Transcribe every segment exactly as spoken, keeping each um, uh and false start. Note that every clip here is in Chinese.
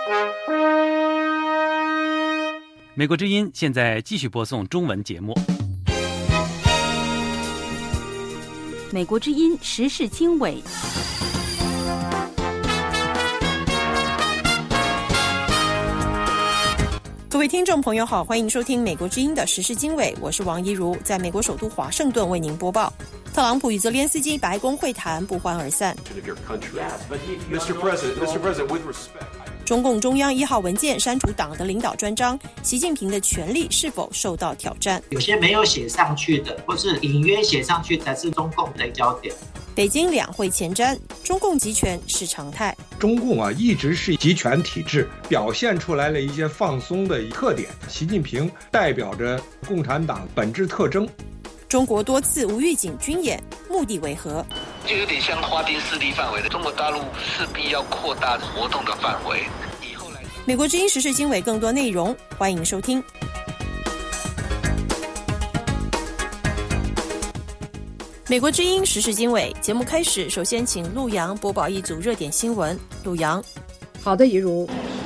美国之音现在继续播送中文节目。 美国之音时事经纬， 各位听众朋友好，欢迎收听美国之音的时事经纬，我是王怡如，在美国首都华盛顿为您播报。特朗普与泽连斯基白宫会谈不欢而散。中共中央一号文件删除党的领导专章，习近平的权力是否受到挑战？ 有些没有写上去的，或是隐约写上去才是中共的焦点。 北京两会前瞻，中共集权是常态。 中共啊，一直是集权体制，表现出来了一些放松的特点。习近平代表着共产党本质特征。 中国多次无预警军演，目的为何？ 就有点像划定势力范围的，中国大陆势必要扩大活动的范围。以后来， 美国之音时事经纬更多内容，欢迎收听。美国之音时事经纬节目开始，首先请陆阳播报一组热点新闻。陆阳， 好的，怡如。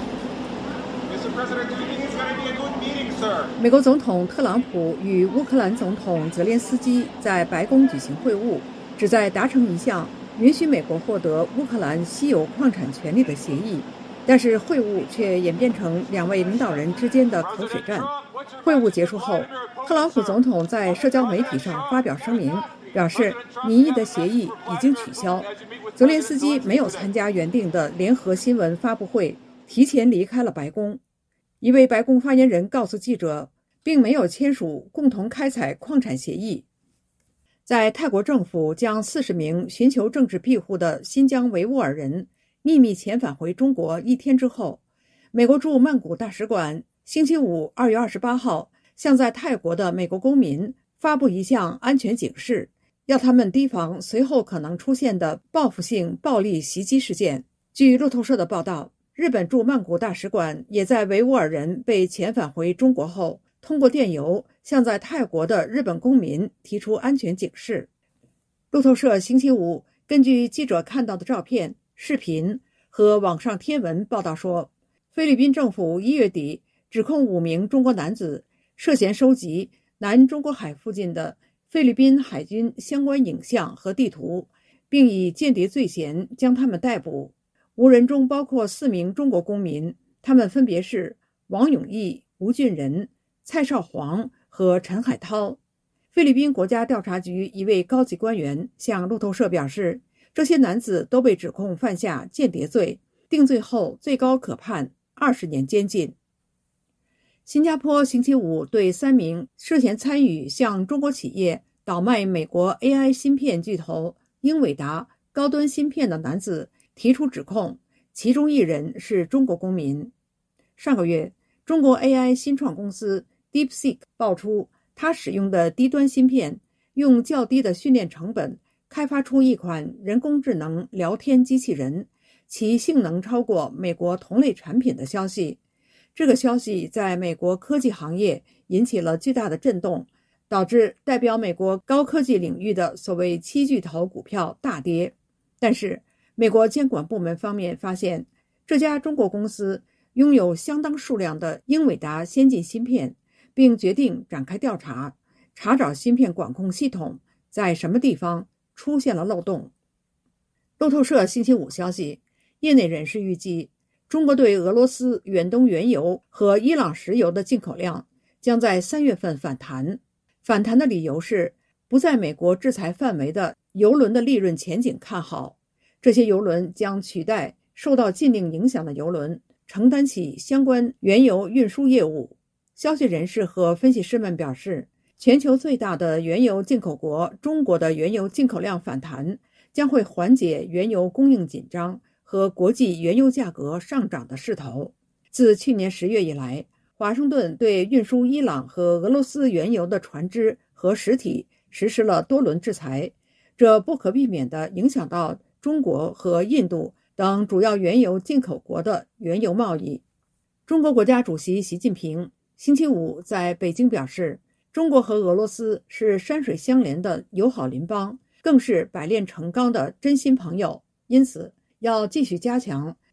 美国总统特朗普与乌克兰总统泽连斯基在白宫举行会晤，旨在达成一项允许美国获得乌克兰稀有矿产权利的协议，但是会晤却演变成两位领导人之间的口水战。会晤结束后，特朗普总统在社交媒体上发表声明，表示拟议的协议已经取消。泽连斯基没有参加原定的联合新闻发布会，提前离开了白宫。一位白宫发言人告诉记者，并没有签署共同开采矿产协议。在泰国政府将四十名寻求政治庇护的新疆维吾尔人秘密遣返回中国一天之后，美国驻曼谷大使馆星期五二月二十八号向在泰国的美国公民发布一项安全警示，要他们提防随后可能出现的报复性暴力袭击事件。据路透社的报道，日本驻曼谷大使馆也在维吾尔人被遣返回中国后，通过电邮向在泰国的日本公民提出安全警示。路透社星期五根据记者看到的照片、视频和网上贴文报道说，菲律宾政府一月底指控五名中国男子涉嫌收集南中国海附近的菲律宾海军相关影像和地图，并以间谍罪嫌将他们逮捕。五人中包括四名中国公民，他们分别是王永义、吴俊仁、蔡少煌和陈海涛。菲律宾国家调查局一位高级官员向路透社表示，这些男子都被指控犯下间谍罪，定罪后最高可判二十年监禁。新加坡星期五对三名涉嫌参与向中国企业倒卖美国 A I 芯片巨头英伟达高端芯片的男子提出指控，其中一人是中国公民。上个月，中国 A I 新创公司 DeepSeek 爆出，它使用的低端芯片用较低的训练成本开发出一款人工智能聊天机器人，其性能超过美国同类产品的消息。这个消息在美国科技行业引起了巨大的震动，导致代表美国高科技领域的所谓七巨头股票大跌。但是美国监管部门方面发现，这家中国公司拥有相当数量的英伟达先进芯片，并决定展开调查，查找芯片管控系统在什么地方出现了漏洞。路透社星期五消息，业内人士预计，中国对俄罗斯远东原油和伊朗石油的进口量将在三月份反弹。反弹的理由是，不在美国制裁范围的油轮的利润前景看好。这些油轮将取代受到禁令影响的油轮，承担起相关原油运输业务。消息人士和分析师们表示，全球最大的原油进口国中国的原油进口量反弹，将会缓解原油供应紧张和国际原油价格上涨的势头。自去年十月以来，华盛顿对运输伊朗和俄罗斯原油的船只和实体实施了多轮制裁，这不可避免地影响到中国和印度等主要原油进口国的原油贸易。中国国家主席习近平星期五在北京表示，中国和俄罗斯是山水相连的友好邻邦，更是百炼成钢的真心朋友，因此要继续加强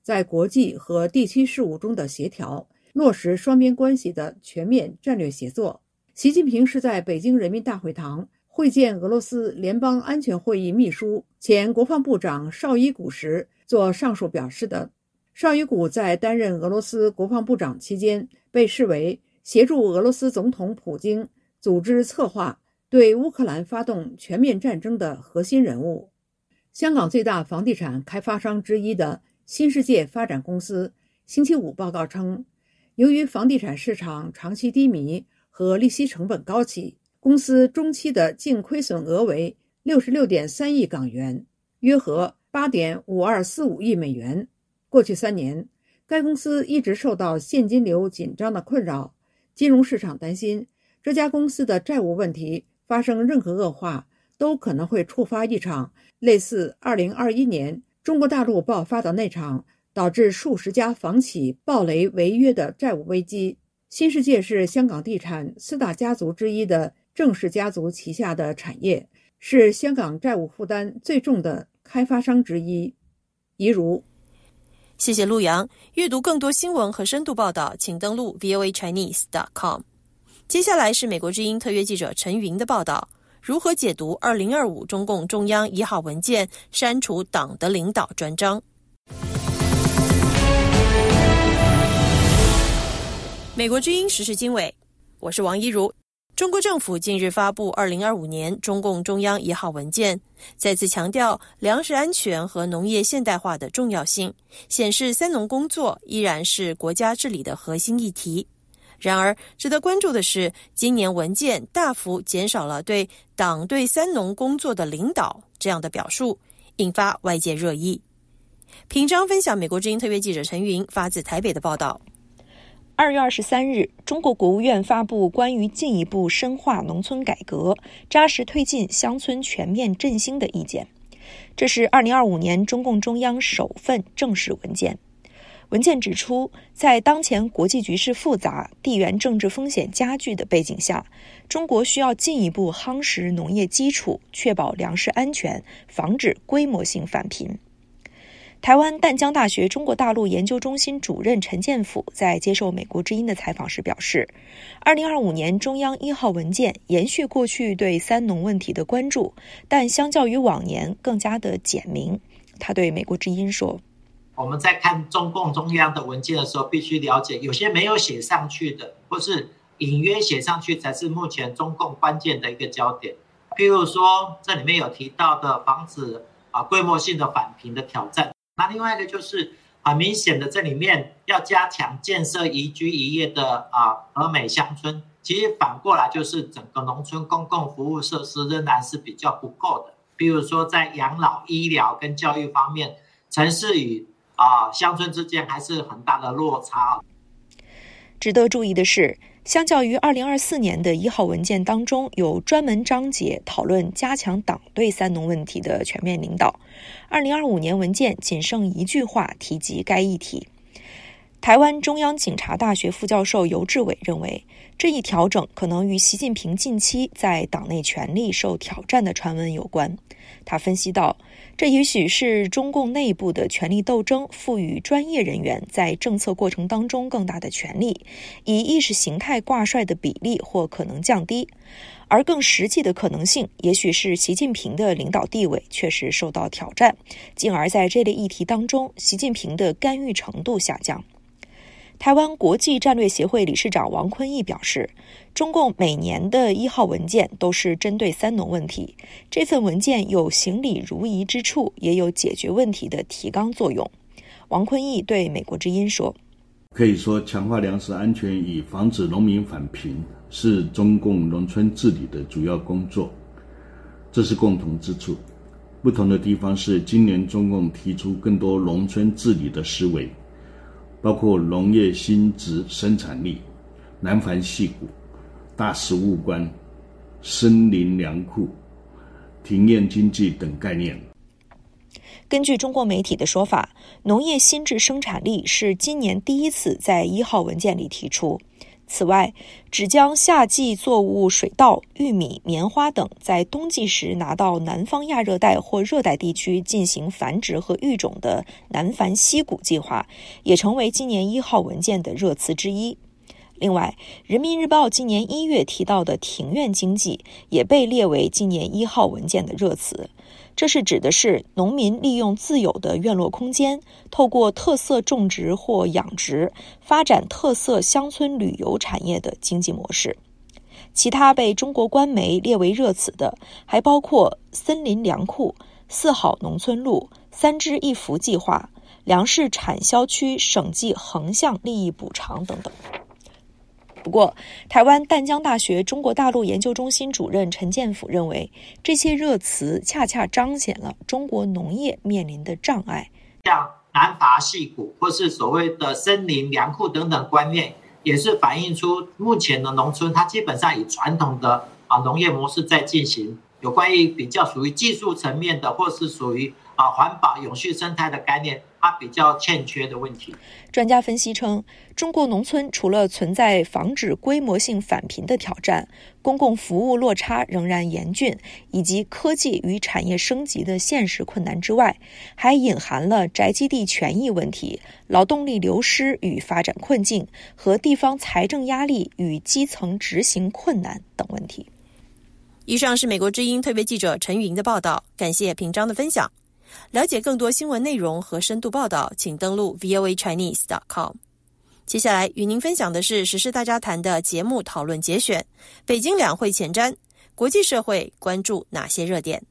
在国际和地区事务中的协调，落实双边关系的全面战略协作。习近平是在北京人民大会堂会见俄罗斯联邦安全会议秘书、前国防部长绍伊古时做上述表示的。绍伊古在担任俄罗斯国防部长期间，被视为协助俄罗斯总统普京组织策划对乌克兰发动全面战争的核心人物。香港最大房地产开发商之一的新世界发展公司星期五报告称，由于房地产市场长期低迷和利息成本高企，公司中期的净亏损额为 六十六点三亿港元，约合 八点五二四五亿美元。过去三年，该公司一直受到现金流紧张的困扰，金融市场担心这家公司的债务问题发生任何恶化，都可能会触发一场类似二零二一年中国大陆爆发的那场导致数十家房企暴雷违约的债务危机。新世界是香港地产四大家族之一的郑氏家族旗下的产业，是香港债务负担最重的开发商之一。怡如， 谢谢陆阳。阅读更多新闻和深度报道，请登录 V O A Chinese dot com。 接下来是美国之音特约记者陈云的报道，如何解读二零二五中共中央一号文件删除党的领导专章。美国之音时事经纬，我是王一如。中国政府近日发布二零二五年中共中央一号文件，再次强调粮食安全和农业现代化的重要性，显示三农工作依然是国家治理的核心议题。然而，值得关注的是，今年文件大幅减少了对党对三农工作的领导这样的表述，引发外界热议。平章分享美国之音特约记者陈云发自台北的报道。 二月二十三日，中国国务院发布关于进一步深化农村改革、扎实推进乡村全面振兴的意见。这是二零二五年中共中央首份正式文件。文件指出，在当前国际局势复杂、地缘政治风险加剧的背景下，中国需要进一步夯实农业基础，确保粮食安全，防止规模性返贫。台湾淡江大学中国大陆研究中心主任陈建甫在接受美国之音的采访时表示，二零二五年中央一号文件延续过去对三农问题的关注，但相较于往年更加的简明。他对美国之音说， 我们在看中共中央的文件的时候，必须了解有些没有写上去的，或是隐约写上去，才是目前中共关键的一个焦点。譬如说，这里面有提到的防止啊规模性的返贫的挑战。那另外一个就是很明显的，这里面要加强建设宜居宜业的啊和美乡村，其实反过来就是整个农村公共服务设施仍然是比较不够的。比如说在养老、医疗跟教育方面，城市与啊乡村之间还是很大的落差。 值得注意的是，相较于二零二四年的一号文件当中有专门章节讨论加强党对三农问题的全面领导，二零二五年文件仅剩一句话提及该议题。台湾中央警察大学副教授游志伟认为，这一调整可能与习近平近期在党内权力受挑战的传闻有关。他分析到，这也许是中共内部的权力斗争赋予专业人员在政策过程当中更大的权力，以意识形态挂帅的比例或可能降低，而更实际的可能性也许是习近平的领导地位确实受到挑战，进而在这类议题当中习近平的干预程度下降。台湾国际战略协会理事长王坤义表示，中共每年的一号文件都是针对三农问题，这份文件有行礼如仪之处，也有解决问题的提纲作用。王坤义对美国之音说， 可以说强化粮食安全以防止农民返贫是中共农村治理的主要工作，这是共同之处。不同的地方是今年中共提出更多农村治理的思维，包括农业新质生产力、南繁细谷、大食物观、森林粮库、庭院经济等概念。 根据中国媒体的说法，农业新质生产力是今年第一次在一号文件里提出。 此外，只将夏季作物水稻、玉米、棉花等在冬季时拿到南方亚热带或热带地区进行繁殖和育种的南繁溪谷计划，也成为今年一号文件的热词之一。另外，人民日报今年一月提到的庭院经济也被列为今年一号文件的热词。这是指的是农民利用自有的院落空间，透过特色种植或养殖，发展特色乡村旅游产业的经济模式。其他被中国官媒列为热词的，还包括森林粮库、四好农村路、三支一扶计划、粮食产销区省际横向利益补偿等等。不过，台湾淡江大学中国大陆研究中心主任陈建甫认为，这些热词恰恰彰显了中国农业面临的障碍。 像南伐细谷或是所谓的森林粮库等等观念，也是反映出目前的农村它基本上以传统的啊农业模式在进行，有关于比较属于技术层面的，或是属于啊环保永续生态的概念，它比较欠缺的问题。 专家分析称，中国农村除了存在防止规模性返贫的挑战，公共服务落差仍然严峻，以及科技与产业升级的现实困难之外，还隐含了宅基地权益问题、劳动力流失与发展困境和地方财政压力与基层执行困难等问题。 以上是美国之音特别记者陈云的报道，感谢平章的分享。了解更多新闻内容和深度报道，请登录 V O A Chinese dot com。 接下来与您分享的是时事大家谈的节目讨论节选，北京两会前瞻，国际社会关注哪些热点。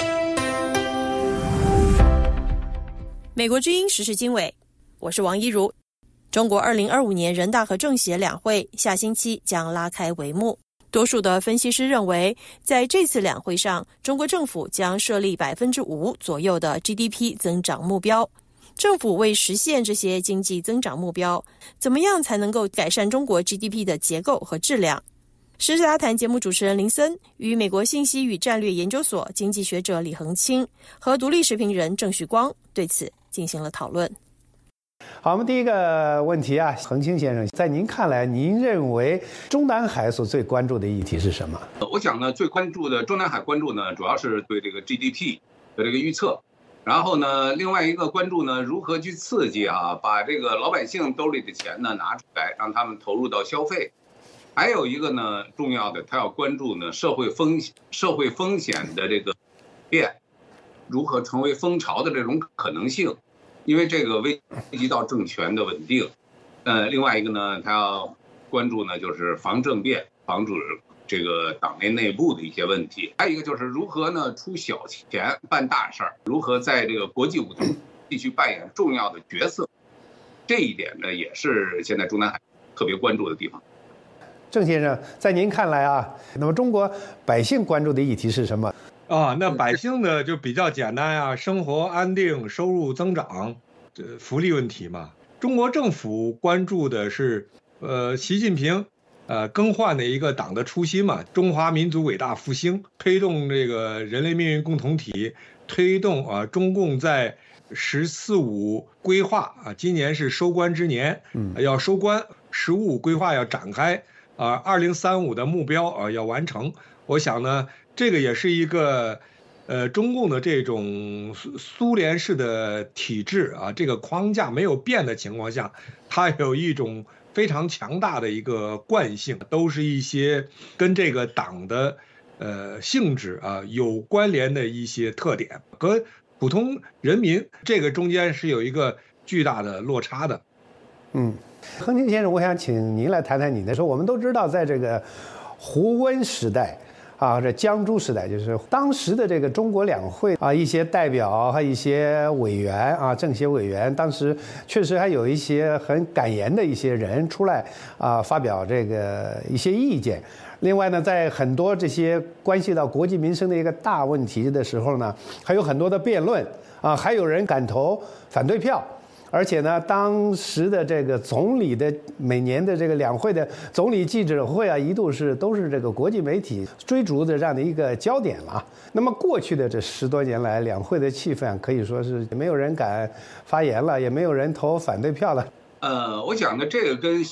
美国之音时事经纬，我是王一如。中国二零二五年人大和政协两会下星期将拉开帷幕。多数的分析师认为，在这次两会上，中国政府将设立 百分之五 左右的 G D P 增长目标。政府为实现这些经济增长目标，怎么样才能够改善中国 G D P 的结构和质量？时事大谈节目主持人林森与美国信息与战略研究所经济学者李恒清和独立时评人郑旭光对此进行了讨论。 好，我们第一个问题啊，恒清先生，在您看来，您认为中南海所最关注的议题是什么？ 我想呢，最关注的中南海关注呢，主要是对这个 G D P 的这个预测。然后呢，另外一个关注呢，如何去刺激啊，把这个老百姓兜里的钱呢拿出来，让他们投入到消费。还有一个呢，重要的，他要关注呢社会风险、社会风险的这个变，如何成为风潮的这种可能性。因为这个危及到政权的稳定，呃，另外一个呢，他要关注呢，就是防政变，防止这个党内内部的一些问题。还有一个就是如何呢出小钱办大事儿，如何在这个国际舞台继续扮演重要的角色。这一点呢，也是现在中南海特别关注的地方。 郑先生，在您看来啊，那么中国百姓关注的议题是什么？ 啊，那百姓呢就比较简单啊，生活安定、收入增长，这福利问题嘛。中国政府关注的是，呃，习近平，呃，更换的一个党的初心嘛，中华民族伟大复兴，推动这个人类命运共同体，推动啊，中共在“十四五”规划啊，今年是收官之年，嗯，要收官，“十五”规划要展开啊，二零三五的目标啊要完成。我想呢。这个也是一个，呃，中共的这种苏苏联式的体制啊，这个框架没有变的情况下，它有一种非常强大的一个惯性，都是一些跟这个党的呃性质啊有关联的一些特点，和普通人民这个中间是有一个巨大的落差的。 嗯，恒清先生，我想请您来谈谈你的说，我们都知道，在这个胡温时代。啊，这江朱时代就是当时的这个中国两会啊，一些代表和一些委员啊，政协委员，当时确实还有一些很敢言的一些人出来啊，发表这个一些意见。另外呢，在很多这些关系到国计民生的一个大问题的时候呢，还有很多的辩论啊，还有人敢投反对票。而且呢，当时的这个总理的每年的这个两会的总理记者会啊，一度是都是这个国际媒体追逐的这样的一个焦点了。那么过去的这十多年来，两会的气氛可以说是没有人敢发言了，也没有人投反对票了。 呃，我想呢，这个跟习近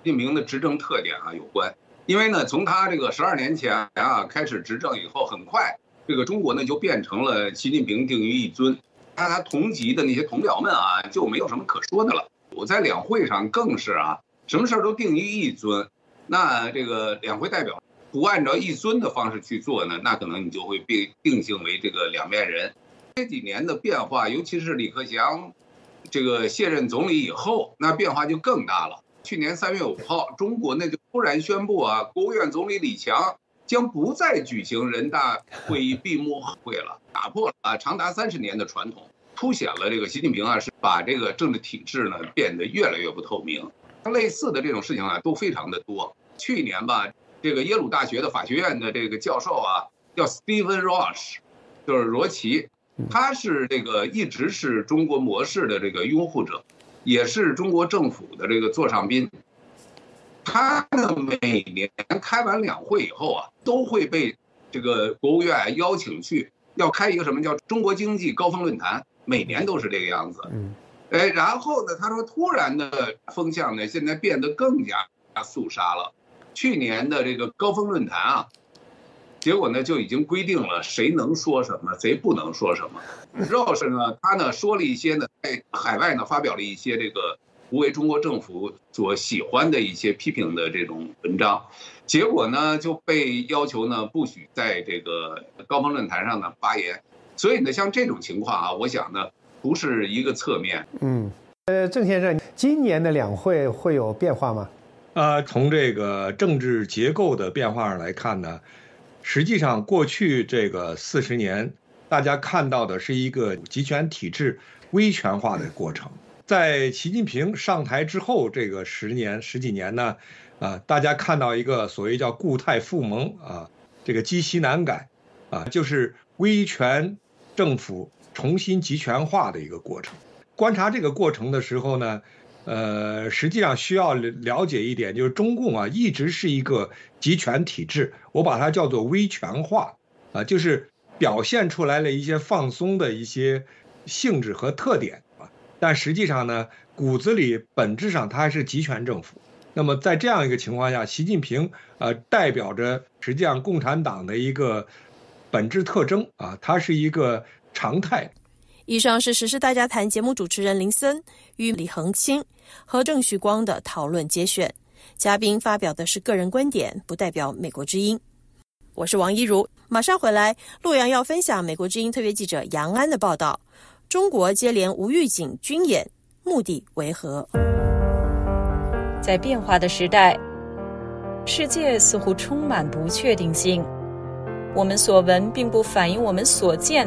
近平的执政特点啊有关。因为呢，从他这个十二年前啊开始执政以后，很快这个中国呢就变成了习近平定于一尊，他他同级的那些同僚们啊就没有什么可说的了。我在两会上更是啊，什么事儿都定于一尊，那这个两会代表不按照一尊的方式去做呢，那可能你就会被定性为这个两面人。这几年的变化，尤其是李克强这个卸任总理以后，那变化就更大了。去年三月五号，中国呢就突然宣布啊，国务院总理李强将不再举行人大会议闭幕会了，打破了啊长达三十年的传统，凸显了这个习近平啊是把这个政治体制呢变得越来越不透明。类似的这种事情啊都非常的多。去年吧，这个耶鲁大学的法学院的这个教授啊叫 Stephen Roach， 就是罗奇，他是这个一直是中国模式的这个拥护者，也是中国政府的这个座上宾。他呢每年开完两会以后啊，都会被这个国务院邀请去，要开一个什么叫中国经济高峰论坛，每年都是这个样子。嗯，哎，然后呢，他说突然的风向呢，现在变得更加肃杀了。去年的这个高峰论坛啊，结果呢就已经规定了谁能说什么，谁不能说什么。绕是呢，他呢说了一些呢，在海外呢发表了一些这个不为中国政府所喜欢的一些批评的这种文章，结果呢就被要求呢不许在这个高峰论坛上呢发言。所以呢，像这种情况啊，我想呢不是一个侧面。 嗯，呃，郑先生，今年的两会会有变化吗？ 呃，从这个政治结构的变化上来看呢，实际上过去这个四十年，大家看到的是一个集权体制威权化的过程。在习近平上台之后，这个十年十几年呢，啊，大家看到一个所谓叫固态复萌啊，这个积习难改啊，就是威权政府重新集权化的一个过程。观察这个过程的时候呢，呃，实际上需要了解一点，就是中共啊一直是一个集权体制，我把它叫做威权化啊，就是表现出来了一些放松的一些性质和特点啊，但实际上呢，骨子里本质上它还是集权政府。那么在这样一个情况下，习近平呃代表着实际上共产党的一个本质特征啊，它是一个常态。 以上是时事大家谈节目主持人林森与李恒清和郑旭光的讨论节选，嘉宾发表的是个人观点，不代表美国之音。我是王一如，马上回来。洛阳要分享美国之音特约记者杨安的报道：中国接连无预警军演，目的为何？ 在变化的时代，世界似乎充满不确定性。我们所闻并不反映我们所见。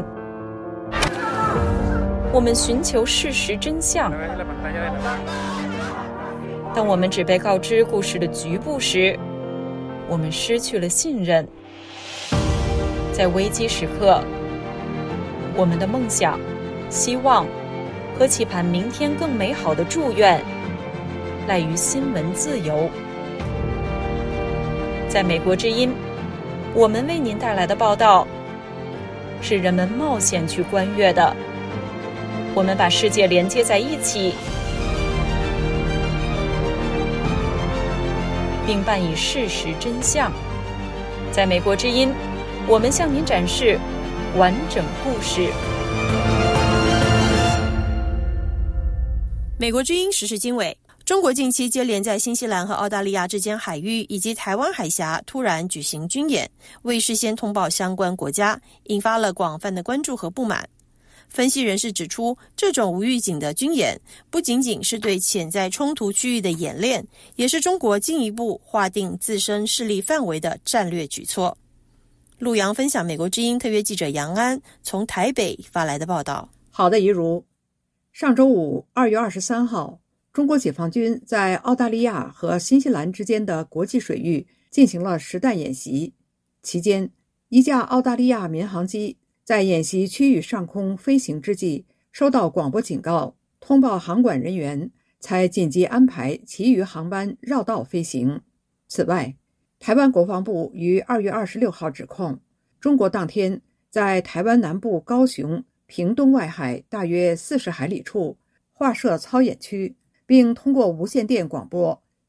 我们寻求事实真相，当我们只被告知故事的局部时，我们失去了信任。在危机时刻，我们的梦想、希望和期盼明天更美好的祝愿，赖于新闻自由。在美国之音，我们为您带来的报道，是人们冒险去观阅的。我们把世界连接在一起，并伴以事实真相。在美国之音，我们向您展示完整故事。 美国之音时事经纬：中国近期接连在新西兰和澳大利亚之间海域以及台湾海峡突然举行军演，未事先通报相关国家，引发了广泛的关注和不满。分析人士指出，这种无预警的军演不仅仅是对潜在冲突区域的演练，也是中国进一步划定自身势力范围的战略举措。陆洋分享美国之音特约记者杨安从台北发来的报道。 好的，怡如。上周五二月二十三号，中国解放军在澳大利亚和新西兰之间的国际水域进行了实弹演习，期间一架澳大利亚民航机在演习区域上空飞行之际，收到广播警告，通报航管人员，才紧急安排其余航班绕道飞行。此外，台湾国防部于二月二十六号指控，中国当天在台湾南部高雄、屏东外海大约四十海里处划设操演区，并通过无线电广播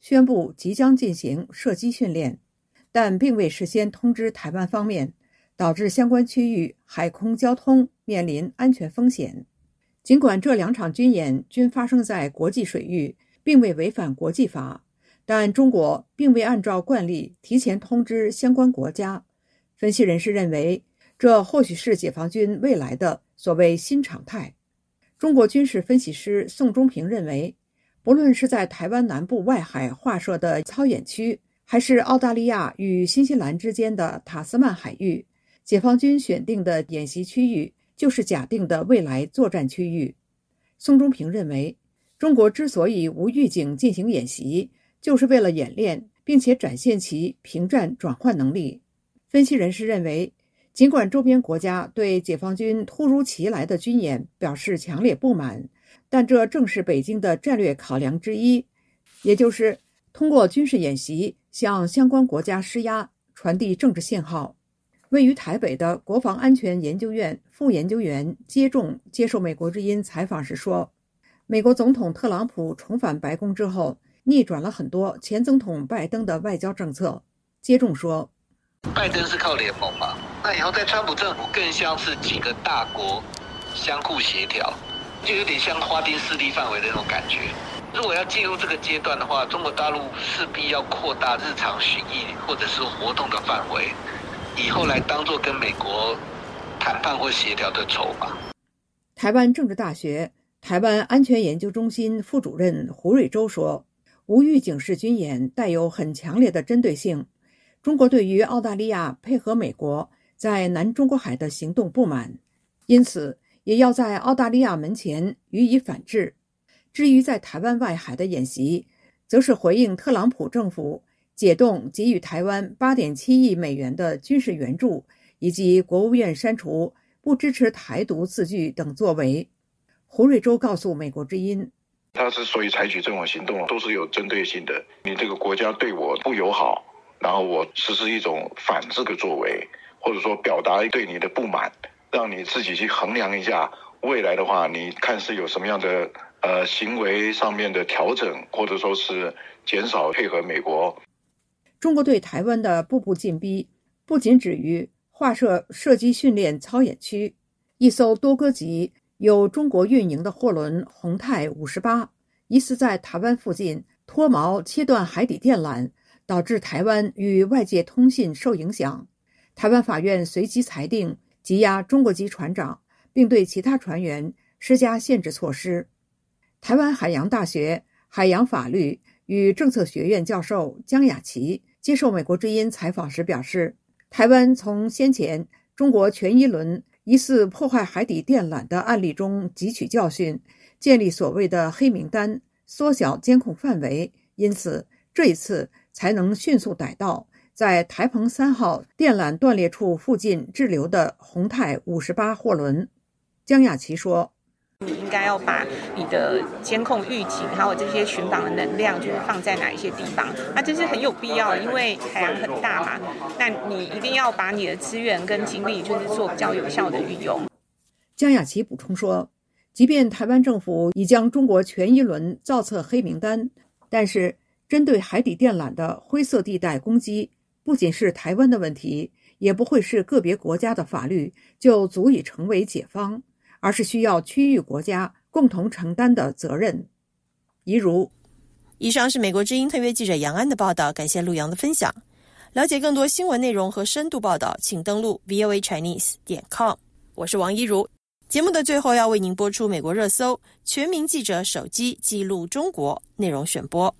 宣布即将进行射击训练，但并未事先通知台湾方面，导致相关区域海空交通面临安全风险。尽管这两场军演均发生在国际水域，并未违反国际法，但中国并未按照惯例提前通知相关国家。分析人士认为，这或许是解放军未来的所谓新常态。中国军事分析师宋忠平认为，不论是在台湾南部外海划设的操演区，还是澳大利亚与新西兰之间的塔斯曼海域，解放军选定的演习区域就是假定的未来作战区域。宋忠平认为，中国之所以无预警进行演习，就是为了演练并且展现其平战转换能力。分析人士认为，尽管周边国家对解放军突如其来的军演表示强烈不满，但这正是北京的战略考量之一，也就是通过军事演习向相关国家施压，传递政治信号。位于台北的国防安全研究院副研究员接仲接受美国之音采访时说，美国总统特朗普重返白宫之后，逆转了很多前总统拜登的外交政策。接仲说， 拜登是靠联盟嘛，那以后在川普政府更像是几个大国相互协调，就有点像划定势力范围的那种感觉。如果要进入这个阶段的话，中国大陆势必要扩大日常巡弋或者是活动的范围，以后来当作跟美国谈判或协调的筹码。 台湾政治大学台湾安全研究中心副主任胡瑞洲说，无预警式军演带有很强烈的针对性。中国对于澳大利亚配合美国在南中国海的行动不满，因此也要在澳大利亚门前予以反制。至于在台湾外海的演习，则是回应特朗普政府解冻给予台湾 八点七亿美元的军事援助，以及国务院删除不支持台独字句等作为。胡瑞洲告诉美国之音， 他之所以采取这种行动都是有针对性的，你这个国家对我不友好，然后我实施一种反制的作为，或者说表达对你的不满，让你自己去衡量一下未来的话，你看是有什么样的呃行为上面的调整，或者说是减少配合美国。 中国对台湾的步步进逼不仅止于划设射击训练操演区，一艘多哥级由中国运营的货轮宏泰五十八疑似在台湾附近脱锚切断海底电缆，导致台湾与外界通信受影响。台湾法院随即裁定羁押中国籍船长，并对其他船员施加限制措施。台湾海洋大学海洋法律与政策学院教授江雅琪接受美国之音采访时表示，台湾从先前中国全一轮疑似破坏海底电缆的案例中汲取教训，建立所谓的黑名单，缩小监控范围，因此这一次才能迅速逮到在台澎三号电缆断裂处附近滞留的宏泰五十八货轮。江雅琪说， 你应该要把你的监控预警还有这些巡防的能量就是放在哪一些地方，那这是很有必要的，因为海洋很大嘛，那你一定要把你的资源跟精力就是做比较有效的运用。 江雅琪补充说，即便台湾政府已将中国全一轮造册黑名单，但是针对海底电缆的灰色地带攻击不仅是台湾的问题，也不会是个别国家的法律就足以成为解方，而是需要区域国家共同承担的责任。一如以上是美国之音特约记者杨安的报道，感谢陆阳的分享。了解更多新闻内容和深度报道，请登录 v o a chinese 点 com。 我是王一如。节目的最后要为您播出美国热搜全民记者手机记录中国内容选播。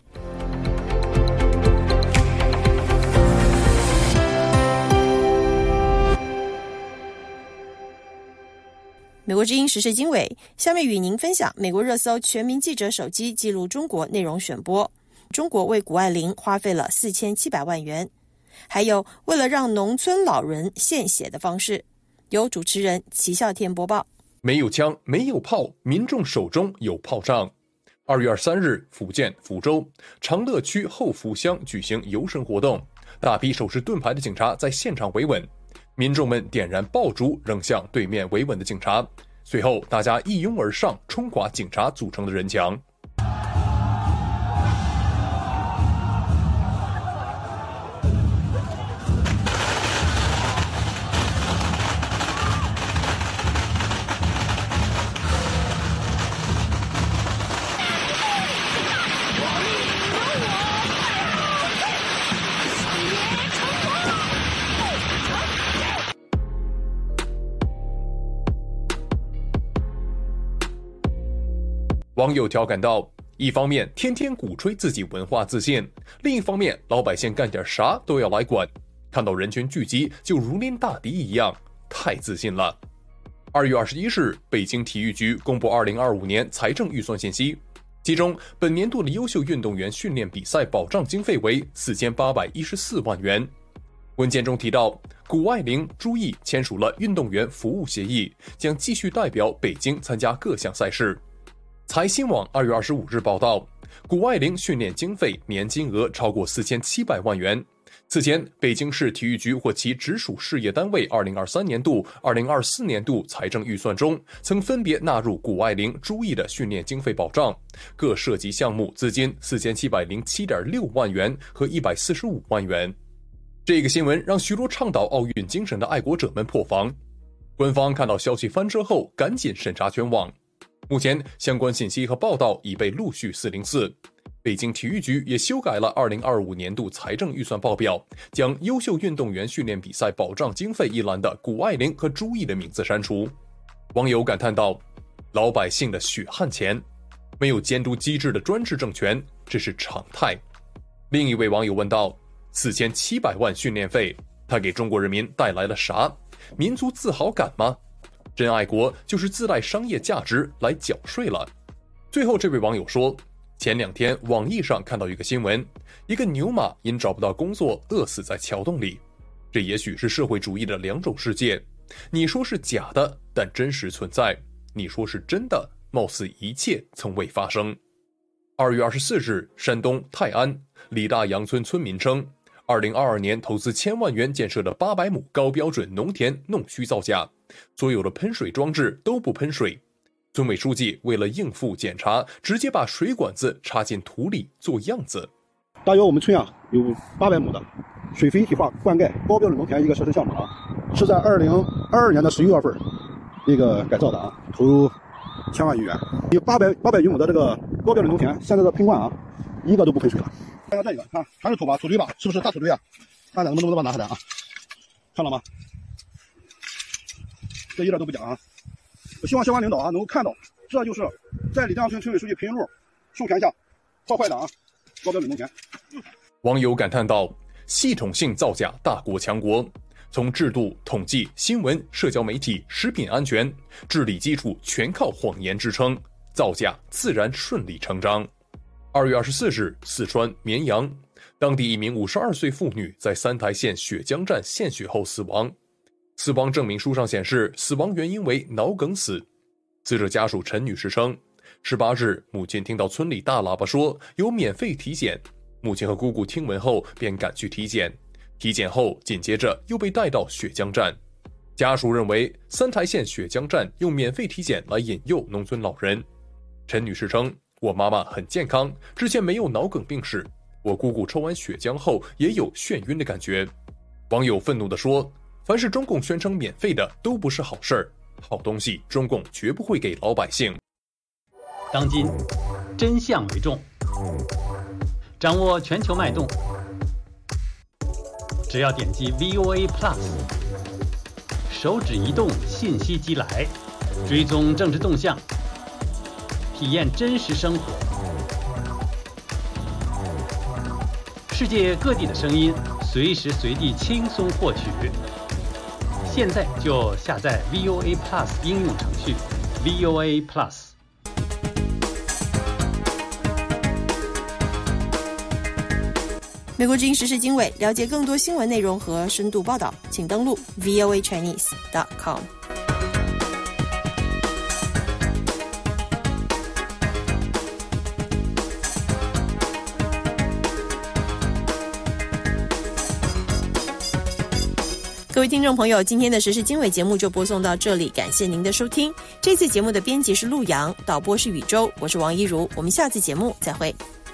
美国之音时事经纬，下面与您分享美国热搜全民记者手机记录中国内容选播。中国为谷爱凌花费了四千七百万元，还有为了让农村老人献血的方式。由主持人齐孝天播报。 没有枪，没有炮，民众手中有炮仗。二月二十三日，福建福州长乐区后福乡举行游神活动，大批手持盾牌的警察在现场维稳。民众们点燃爆竹扔向对面维稳的警察，随后大家一拥而上，冲垮警察组成的人墙。 网友调侃道，一方面天天鼓吹自己文化自信，另一方面老百姓干点啥都要来管，看到人群聚集就如临大敌一样，太自信了。二月二十一日，北京体育局公布二零二五年财政预算信息，其中本年度的优秀运动员训练比赛保障经费为四千八百一十四万元。文件中提到，谷爱凌、朱毅签署了运动员服务协议，将继续代表北京参加各项赛事。财新网二月二十五日报道，谷爱凌训练经费年金额超过四千七百万元。此前，北京市体育局或其直属事业单位二零二三年度、二零二四年度财政预算中，曾分别纳入谷爱凌、朱毅的训练经费保障，各涉及项目资金四千七百零七点六万元和一百四十五万元。这个新闻让许多倡导奥运精神的爱国者们破防。官方看到消息翻车后，赶紧审查全网。目前，相关信息和报道已被陆续四零四。北京体育局也修改了二零二五年度财政预算报表，将优秀运动员训练比赛保障经费一栏的谷爱凌和朱毅的名字删除。网友感叹道：“老百姓的血汗钱，没有监督机制的专制政权，这是常态。”另一位网友问道：“四千七百万训练费，他给中国人民带来了啥？民族自豪感吗？真爱国就是自带商业价值来缴税了。”最后这位网友说，前两天网易上看到一个新闻，一个牛马因找不到工作饿死在桥洞里。这也许是社会主义的两种世界，你说是假的，但真实存在；你说是真的，貌似一切从未发生。二月二十四日，山东泰安李大杨村村民称，二零二二年投资千万元建设的八百亩高标准农田弄虚造假，所有的喷水装置都不喷水。村委书记为了应付检查，直接把水管子插进土里做样子。 大约我们村啊有八百亩的水肥一体化灌溉高标准农田一个设施项目啊，是在二零二二年的十一月份那个改造的啊，投入千万余元。有八百八百余亩的这个高标准农田，现在的喷灌啊，一个都不喷水了。看看这个，看全是土吧，土堆吧，是不是大土堆啊？看能不能把它拿下来啊？看到吗？这一点都不假啊！我希望相关领导啊能够看到，这就是在李大杨村村委书记评论授权下破坏的啊高标准农田。 网友感叹道：“系统性造假，大国强国。从制度、统计、新闻、社交媒体、食品安全，治理基础全靠谎言支撑，造假自然顺理成章。”二月二十四日，四川绵阳，当地一名五十二岁妇女在三台县血江站献血后死亡。死亡证明书上显示，死亡原因为脑梗死。死者家属陈女士称，十八日，母亲听到村里大喇叭说有免费体检，母亲和姑姑听闻后便赶去体检，体检后紧接着又被带到血江站。家属认为三台县血江站用免费体检来引诱农村老人。陈女士称，我妈妈很健康，之前没有脑梗病史，我姑姑抽完血浆后也有眩晕的感觉。网友愤怒地说，凡是中共宣称免费的都不是好事儿，好东西中共绝不会给老百姓。 当今真相为重，掌握全球脉动，只要点击 V O A Plus， 手指移动，信息即来，追踪政治动向，体验真实生活，世界各地的声音，随时随地轻松获取。现在就下载 V O A Plus 应用程序 V O A Plus。 美国之音时事经纬，了解更多新闻内容和深度报道，请登录 V O A Chinese dot com。各位听众朋友，今天的时事经纬节目就播送到这里，感谢您的收听。这次节目的编辑是陆阳，导播是宇宙，我是王一如，我们下次节目再会。